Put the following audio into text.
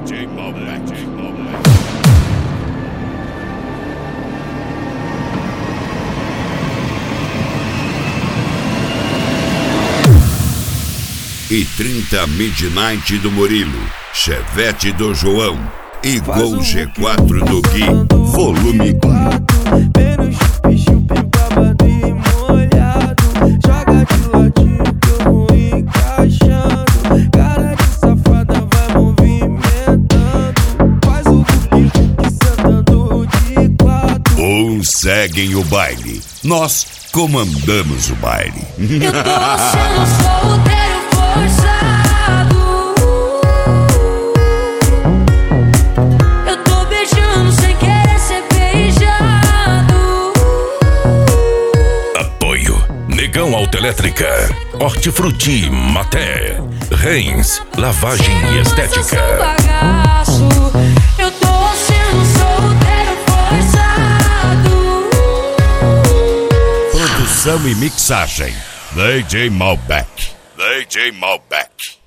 DJ Malbec. E 30 Midnight do Murilo, Chevette do João e Gol G4 do Gui, volume 1. Menos chupi-chupi, babado e molhado. Joga de ladinho que eu vou encaixando. Cara de safada vai movimentando. Faz o buque-buque sentando de quatro. Uns seguem o baile, nós comandamos o baile. Eu tô sendo solteiro forçado. Eu tô beijando sem querer ser beijado. Apoio Negão Autoelétrica, Hortifruti Maté, Reins Lavagem e Estética. Eu tô sendo solteiro forçado. Produção e mixagem, DJ Malbec. DJ Malbec.